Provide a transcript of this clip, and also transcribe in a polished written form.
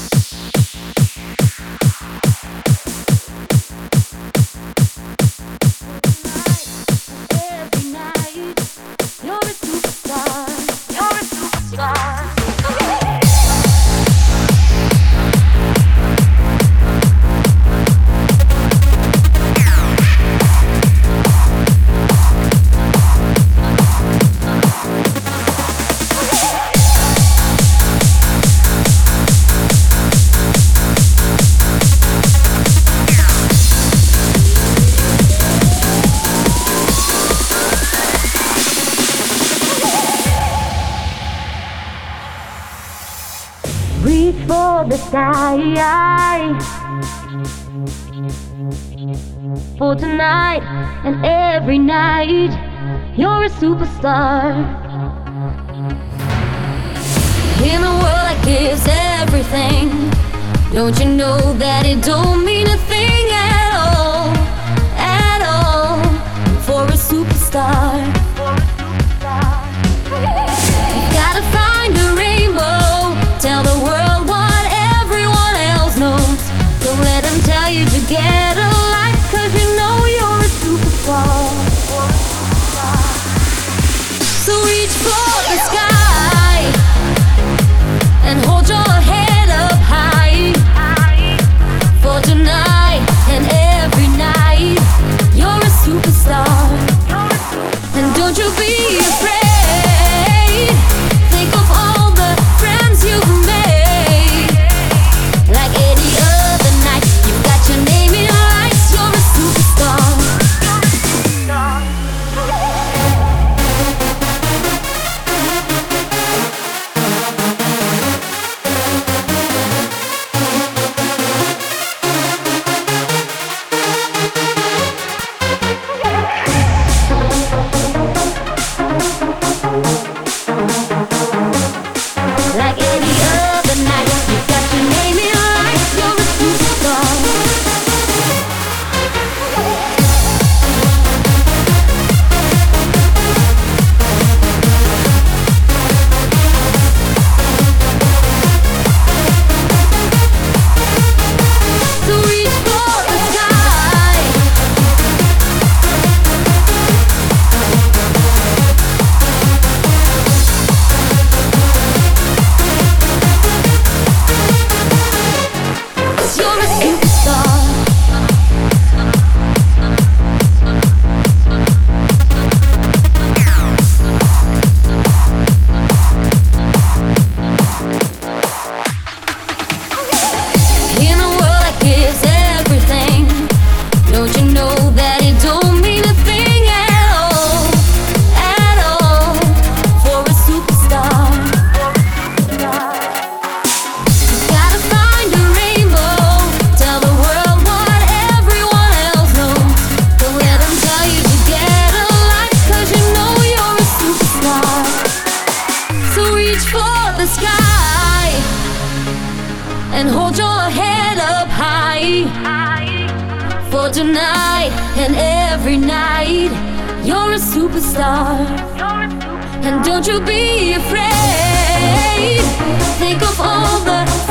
Reach for the sky for tonight and every night. You're a superstar in a world that gives everything. Don't you know that it don't mean a thing at all for a superstar? You gotta find a rainbow, tell the world what everyone else knows. Don't let them tell you to get a life, 'cause you know you're a superstar. So reach for the sky and hold your head up high for tonight and every night. You're a superstar, and don't you be afraid. Think of all the friends you've made. Like any other night, you've got your name in lights. You're a superstar. Like any other night, you've got your name in lights. You're a superstar. So reach for the sky you're a superstar. In a world that gives everything, don't you know that it don't mean a thing at all for a superstar? Gotta find a rainbow, tell the world what everyone else knows. Don't let them tell you to get a life, 'cause you know you're a superstar. So reach for the sky and hold your head up high for tonight and every night. You're a superstar, and don't you be afraid. Think of all the